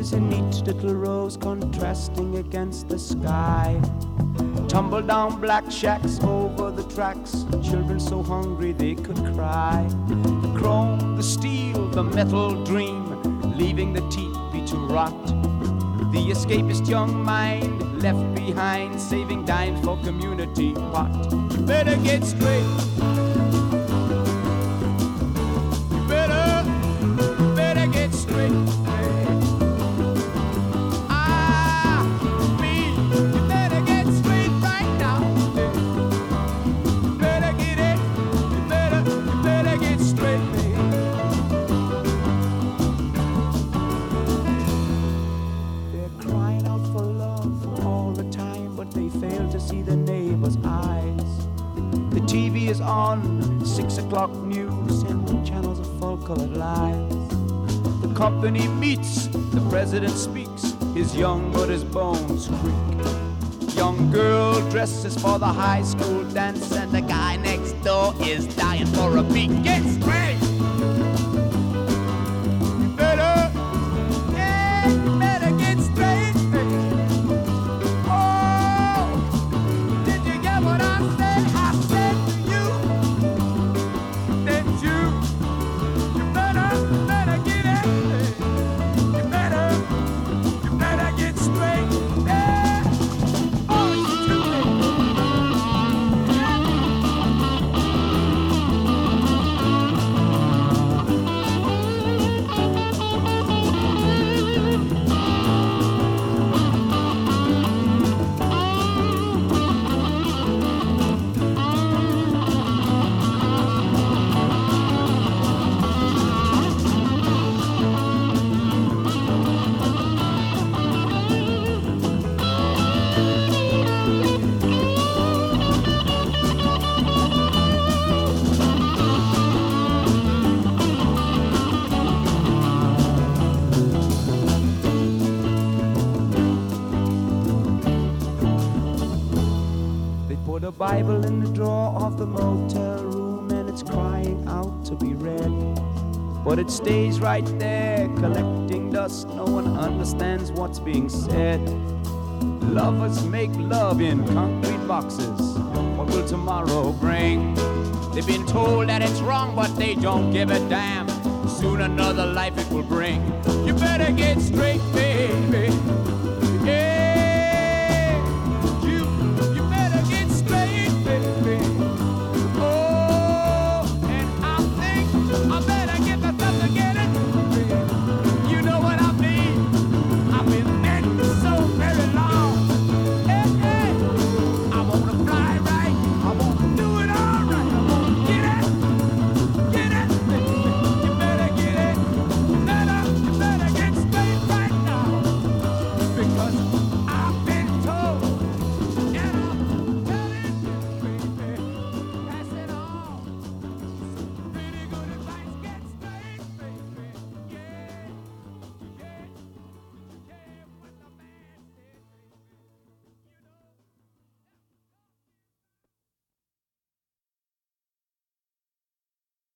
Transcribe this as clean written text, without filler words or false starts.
houses in neat little rows contrasting against the sky. Tumble down black shacks over the tracks, children so hungry they could cry. The chrome, the steel, the metal dream, leaving the teepee to rot. The escapist young mind left behind, saving dimes for community pot. You better get straight. You better get straight. See the neighbor's eyes. The TV is on, 6 o'clock news, and channels of full-colored lies. The company meets, the president speaks, his young but his bones creak. Young girl dresses for the high school dance, and the guy next door is dying for a beat. Get straight! You better get straight. Bible in the drawer of the motel room, and it's crying out to be read. But it stays right there, collecting dust. No one understands what's being said. Lovers make love in concrete boxes. What will tomorrow bring? They've been told that it's wrong, but they don't give a damn. Soon another life it will bring. You better get straight, baby.